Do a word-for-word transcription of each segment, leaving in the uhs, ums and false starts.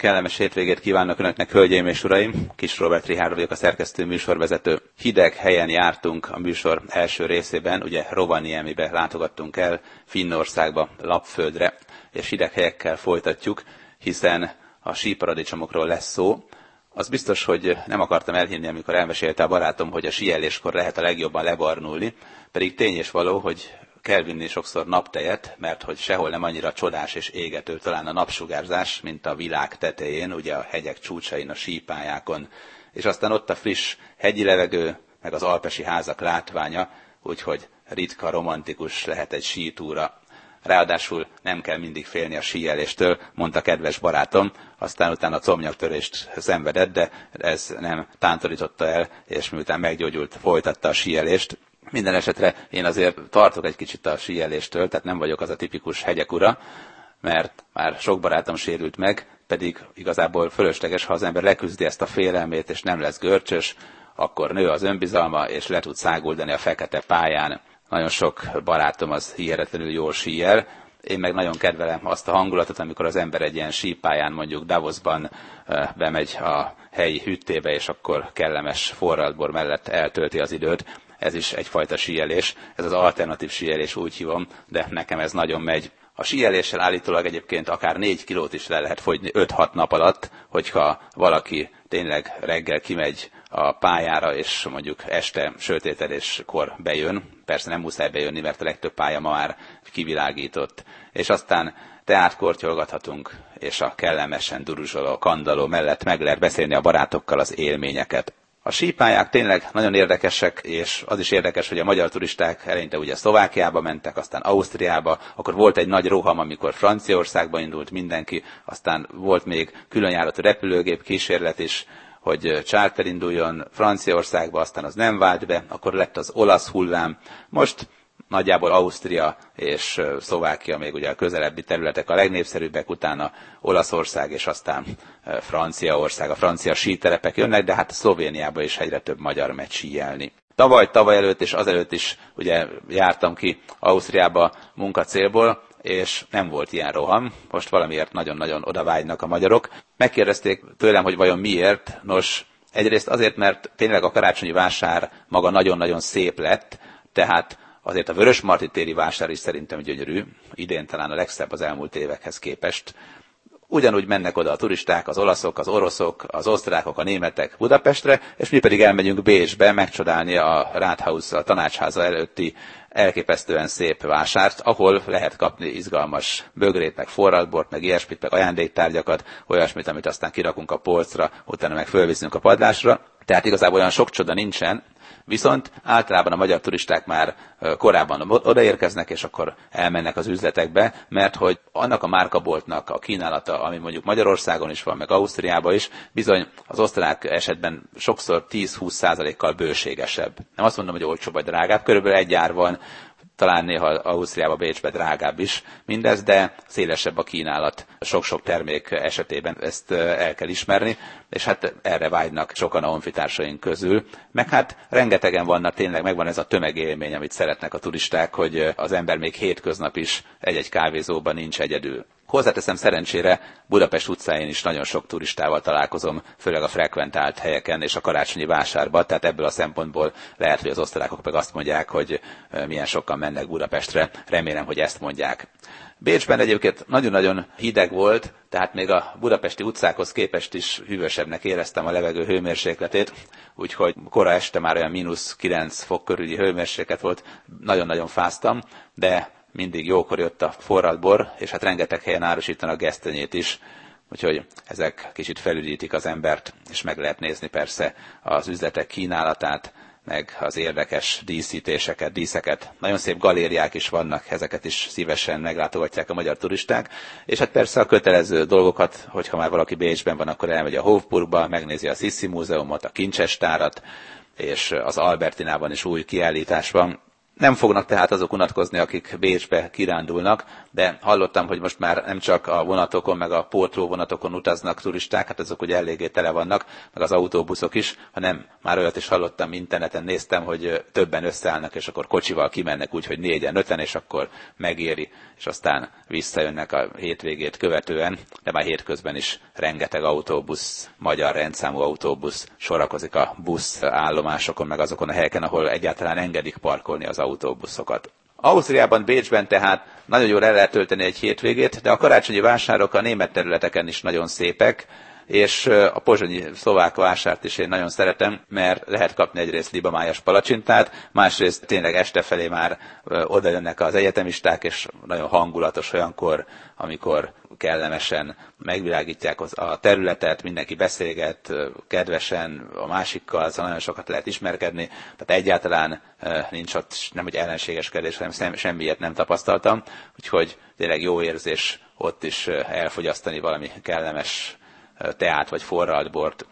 Kellemes hétvégét kívánok Önöknek, hölgyeim és uraim! Kis Róbert Richárd vagyok, a szerkesztő, műsorvezető. Hideg helyen jártunk a műsor első részében, ugye Rovaniemibe látogattunk el, Finnországba, Lapföldre, és hideg helyekkel folytatjuk, hiszen a síparadicsomokról lesz szó. Az biztos, hogy nem akartam elhinni, amikor elmesélte a barátom, hogy a síeléskor lehet a legjobban lebarnulni, pedig tény és való, hogy kell vinni sokszor naptejet, mert hogy sehol nem annyira csodás és égető talán a napsugárzás, mint a világ tetején, ugye a hegyek csúcsain, a sípályákon. És aztán ott a friss hegyi levegő, meg az alpesi házak látványa, úgyhogy ritka, romantikus lehet egy sítúra. Ráadásul nem kell mindig félni a síeléstől, mondta kedves barátom, aztán utána comnyaktörést szenvedett, de ez nem tántorította el, és miután meggyógyult, folytatta a síelést. Minden esetre én azért tartok egy kicsit a síeléstől, tehát nem vagyok az a tipikus hegyek ura, mert már sok barátom sérült meg, pedig igazából fölösleges, ha az ember leküzdi ezt a félelmét, és nem lesz görcsös, akkor nő az önbizalma, és le tud száguldani a fekete pályán. Nagyon sok barátom az hihetetlenül jól síel, én meg nagyon kedvelem azt a hangulatot, amikor az ember egy ilyen sípályán, mondjuk Davosban bemegy a helyi hüttébe, és akkor kellemes forradbor mellett eltölti az időt. Ez is egyfajta síelés, ez az alternatív síelés, úgy hívom, de nekem ez nagyon megy. A síeléssel állítólag egyébként akár négy kilót is le lehet fogyni öt-hat nap alatt, hogyha valaki tényleg reggel kimegy a pályára, és mondjuk este sötétedéskor bejön. Persze nem muszáj bejönni, mert a legtöbb pálya ma már kivilágított. És aztán teát kortyolgathatunk, és a kellemesen duruzsoló kandalló mellett meg lehet beszélni a barátokkal az élményeket. A sípályák tényleg nagyon érdekesek, és az is érdekes, hogy a magyar turisták eleinte ugye Szlovákiába mentek, aztán Ausztriába, akkor volt egy nagy roham, amikor Franciaországba indult mindenki, aztán volt még különjáratú repülőgép kísérlet is, hogy charter induljon Franciaországba, aztán az nem vált be, akkor lett az olasz hullám. Most nagyjából Ausztria és Szlovákia még ugye a közelebbi területek a legnépszerűbbek, utána Olaszország és aztán Franciaország, a francia síterepek jönnek, de hát Szlovéniába is egyre több magyar megy síelni. Tavaly, tavaly előtt és azelőtt is ugye jártam ki Ausztriába munkacélból, és nem volt ilyen roham. Most valamiért nagyon-nagyon odavágynak a magyarok. Megkérdezték tőlem, hogy vajon miért. Nos, egyrészt azért, mert tényleg a karácsonyi vásár maga nagyon-nagyon szép lett, tehát azért a Vörösmarty téri vásár is szerintem gyönyörű, idén talán a legszebb az elmúlt évekhez képest. Ugyanúgy mennek oda a turisták, az olaszok, az oroszok, az osztrákok, a németek Budapestre, és mi pedig elmegyünk Bécsbe megcsodálni a Rathaus, a tanácsháza előtti elképesztően szép vásárt, ahol lehet kapni izgalmas bögrét, meg forradbort, meg ilyesmit, meg ajándéktárgyakat, olyasmit, amit aztán kirakunk a polcra, utána meg fölviszünk a padlásra. Tehát igazából olyan sok csoda nincsen, viszont általában a magyar turisták már korábban odaérkeznek, és akkor elmennek az üzletekbe, mert hogy annak a márkaboltnak a kínálata, ami mondjuk Magyarországon is van, meg Ausztriában is, bizony az osztrák esetben sokszor tíz-húsz százalékkal bőségesebb. Nem azt mondom, hogy olcsóbb vagy drágább, körülbelül egy ár van, talán néha Ausztriába, Bécsbe drágább is mindez, de szélesebb a kínálat sok-sok termék esetében, ezt el kell ismerni, és hát erre vágynak sokan a honfitársaink közül. Meg hát rengetegen vannak, tényleg megvan ez a tömegélmény, amit szeretnek a turisták, hogy az ember még hétköznap is egy-egy kávézóban nincs egyedül. Hozzáteszem, szerencsére Budapest utcáin is nagyon sok turistával találkozom, főleg a frekventált helyeken és a karácsonyi vásárban, tehát ebből a szempontból lehet, hogy az osztrákok meg azt mondják, hogy milyen sokan mennek Budapestre, remélem, hogy ezt mondják. Bécsben egyébként nagyon-nagyon hideg volt, tehát még a budapesti utcákhoz képest is hűvösebbnek éreztem a levegő hőmérsékletét, úgyhogy kora este már olyan mínusz kilenc fok körüli hőmérséklet volt, nagyon-nagyon fáztam, de mindig jókor jött a forradbor, és hát rengeteg helyen árusítanak gesztenyét is, úgyhogy ezek kicsit felüdítik az embert, és meg lehet nézni persze az üzletek kínálatát, meg az érdekes díszítéseket, díszeket. Nagyon szép galériák is vannak, ezeket is szívesen meglátogatják a magyar turisták, és hát persze a kötelező dolgokat, hogyha már valaki Bécsben van, akkor elmegy a Hofburgba, megnézi a Sissi múzeumot, a kincsestárat, és az Albertinában is új kiállítás van. Nem fognak tehát azok unatkozni, akik Bécsbe kirándulnak, de hallottam, hogy most már nem csak a vonatokon, meg a pótló vonatokon utaznak turisták, hát azok ugye eléggé tele vannak, meg az autóbuszok is, hanem már olyat is hallottam, interneten néztem, hogy többen összeállnak, és akkor kocsival kimennek úgy, hogy négyen, öten, és akkor megéri, és aztán visszajönnek a hétvégét követően, de már hétközben is rengeteg autóbusz, magyar rendszámú autóbusz sorakozik a busz állomásokon, meg azokon a helyeken, ahol egyáltalán engedik parkolni az autóbuszokat. Ausztriában, Bécsben tehát nagyon jól el lehet tölteni egy hétvégét, de a karácsonyi vásárok a német területeken is nagyon szépek, és a pozsonyi szlovák vásárt is én nagyon szeretem, mert lehet kapni egyrészt libamájas palacsintát, másrészt tényleg este felé már oda jönnek az egyetemisták, és nagyon hangulatos olyankor, amikor kellemesen megvilágítják a területet, mindenki beszélget kedvesen a másikkal, szóval nagyon sokat lehet ismerkedni, tehát egyáltalán nincs ott nem hogy ellenségeskedés, hanem semmilyet nem tapasztaltam, úgyhogy tényleg jó érzés ott is elfogyasztani valami kellemes teát vagy forralt bort.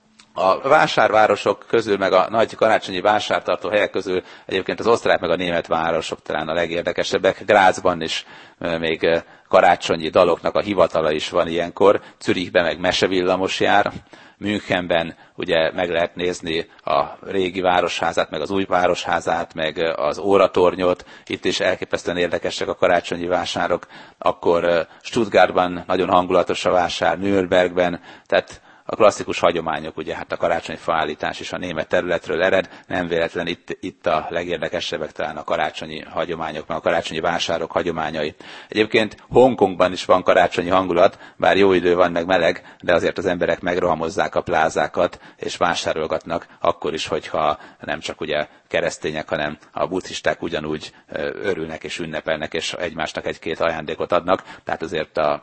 A vásárvárosok közül, meg a nagy karácsonyi vásártartó helyek közül egyébként az osztrák meg a német városok talán a legérdekesebbek. Grazban is még karácsonyi daloknak a hivatala is van ilyenkor, Zürichben meg mesevillamos jár, Münchenben ugye meg lehet nézni a régi városházát, meg az új városházát, meg az óratornyot, itt is elképesztően érdekesek a karácsonyi vásárok, akkor Stuttgartban nagyon hangulatos a vásár, Nürnbergben, tehát a klasszikus hagyományok, ugye hát a karácsonyi faállítás is a német területről ered, nem véletlen itt, itt a legérdekesebbek talán a karácsonyi hagyományok, meg a karácsonyi vásárok hagyományai. Egyébként Hongkongban is van karácsonyi hangulat, bár jó idő van, meg meleg, de azért az emberek megrohamozzák a plázákat, és vásárolgatnak, akkor is, hogyha nem csak ugye keresztények, hanem a buddhisták ugyanúgy örülnek és ünnepelnek, és egymásnak egy-két ajándékot adnak, tehát azért a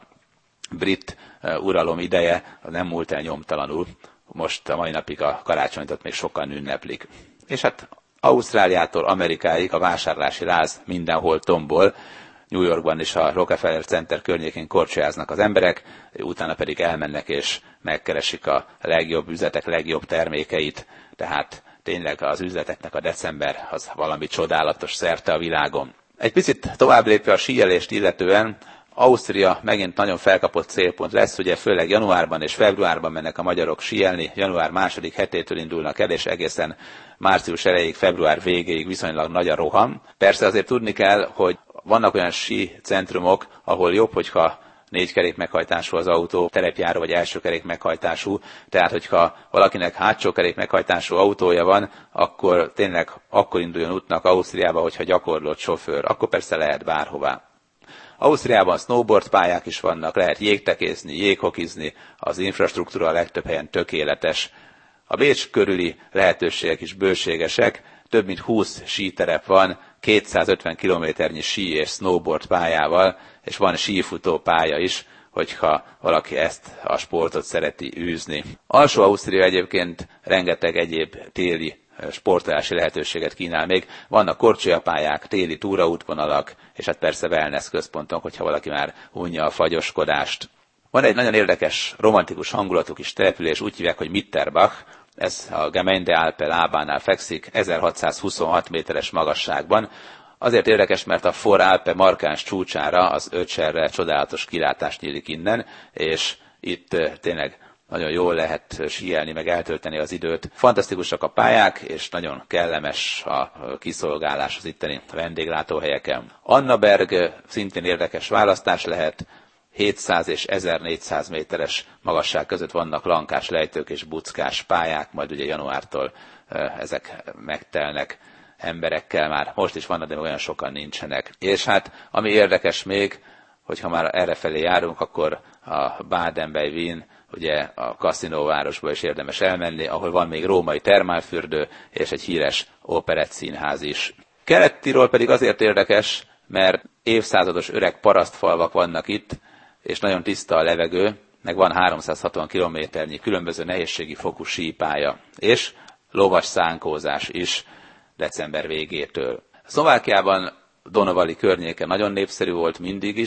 brit uralom ideje nem múlt el nyomtalanul. Most a mai napig a karácsonyt még sokan ünneplik. És hát Ausztráliától Amerikáig a vásárlási láz mindenhol tombol. New Yorkban is a Rockefeller Center környékén korcsolyáznak az emberek, utána pedig elmennek és megkeresik a legjobb üzletek legjobb termékeit. Tehát tényleg az üzleteknek a december az valami csodálatos szerte a világon. Egy picit tovább lépve a síelést illetően, Ausztria megint nagyon felkapott célpont lesz, ugye főleg januárban és februárban mennek a magyarok síelni, január második hetétől indulnak el, és egészen március elejéig, február végéig viszonylag nagy a roham. Persze azért tudni kell, hogy vannak olyan sí centrumok, ahol jobb, hogyha négy kerék meghajtású az autó, terepjáró vagy első kerék meghajtású, tehát hogyha valakinek hátsó kerék meghajtású autója van, akkor tényleg akkor induljon útnak Ausztriába, hogyha gyakorlott sofőr, akkor persze lehet bárhová. Ausztriában snowboard pályák is vannak, lehet jégtekészni, jéghokizni, az infrastruktúra a legtöbb helyen tökéletes. A Bécs körüli lehetőségek is bőségesek, több mint húsz síterep van, kétszázötven kilométernyi sí és snowboard pályával, és van sífutó pálya is, hogyha valaki ezt a sportot szereti űzni. Alsó-Ausztria egyébként rengeteg egyéb téli sportolási lehetőséget kínál még. Vannak korcsolyapályák, téli túraútvonalak, és hát persze wellness központok, hogyha valaki már unja a fagyoskodást. Van egy nagyon érdekes, romantikus hangulatú kis település, úgy hívják, hogy Mitterbach, ez a Gemeinde Alpe lábánál fekszik, ezerhatszázhuszonhat méteres magasságban. Azért érdekes, mert a For Alpe markáns csúcsára az Öcserre csodálatos kilátás nyílik innen, és itt tényleg nagyon jól lehet síelni, meg eltölteni az időt. Fantasztikusak a pályák, és nagyon kellemes a kiszolgálás az itteni vendéglátóhelyeken. Annaberg szintén érdekes választás lehet, hétszáz és ezernégyszáz méteres magasság között vannak lankás lejtők és buckás pályák, majd ugye januártól ezek megtelnek emberekkel, már most is vannak, de olyan sokan nincsenek. És hát, ami érdekes még, hogyha már errefelé járunk, akkor a Baden-bei-Wien, ugye a kaszinóvárosba is érdemes elmenni, ahol van még római termálfürdő és egy híres operettszínház is. Kelet-Tirol pedig azért érdekes, mert évszázados öreg parasztfalvak vannak itt, és nagyon tiszta a levegő, meg van háromszázhatvan kilométernyi különböző nehézségi fokú sípálya, és lovas szánkózás is december végétől. Szlovákiában Donovali környéke nagyon népszerű volt mindig is,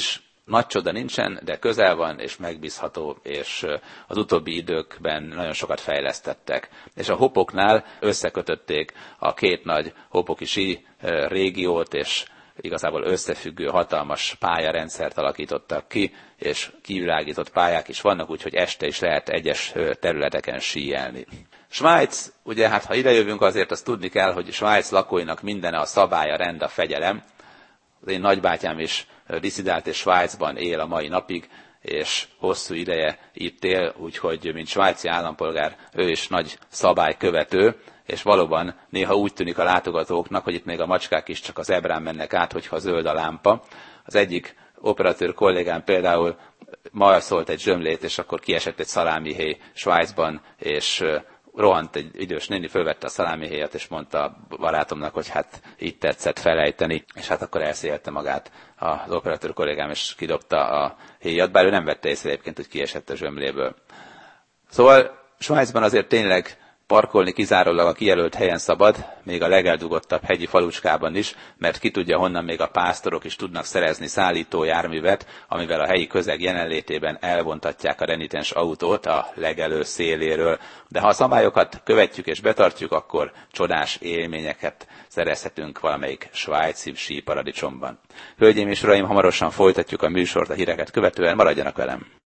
Nagy csoda nincsen, de közel van, és megbízható, és az utóbbi időkben nagyon sokat fejlesztettek. És a hopoknál összekötötték a két nagy hopoki sí régiót, és igazából összefüggő hatalmas pályarendszert alakítottak ki, és kivilágított pályák is vannak, úgyhogy este is lehet egyes területeken síelni. Svájc, ugye hát ha idejövünk, azért azt tudni kell, hogy Svájc lakóinak minden a szabály, a rend, a fegyelem. Az én nagybátyám is disszidált és Svájcban él a mai napig, és hosszú ideje itt él, úgyhogy mint svájci állampolgár ő is nagy szabálykövető, és valóban néha úgy tűnik a látogatóknak, hogy itt még a macskák is csak az ebrán mennek át, hogyha zöld a lámpa. Az egyik operatőr kollégám például ma szólt egy zsömlét, és akkor kiesett egy szalámihéj Svájcban, és rohant egy idős néni, fölvette a szalámihéjat, és mondta a barátomnak, hogy hát így tetszett felejteni, és hát akkor elszélte magát az operatőr kollégám, és kidobta a héjat, bár ő nem vette észre egyébként, hogy kiesett a zsömléből. Szóval Svájcban azért tényleg parkolni kizárólag a kijelölt helyen szabad, még a legeldugottabb hegyi falucskában is, mert ki tudja, honnan még a pásztorok is tudnak szerezni szállító járművet, amivel a helyi közeg jelenlétében elvontatják a renitens autót a legelő széléről. De ha a szabályokat követjük és betartjuk, akkor csodás élményeket szerezhetünk valamelyik svájci síparadicsomban. Hölgyeim és uraim, hamarosan folytatjuk a műsort a híreket követően, maradjanak velem!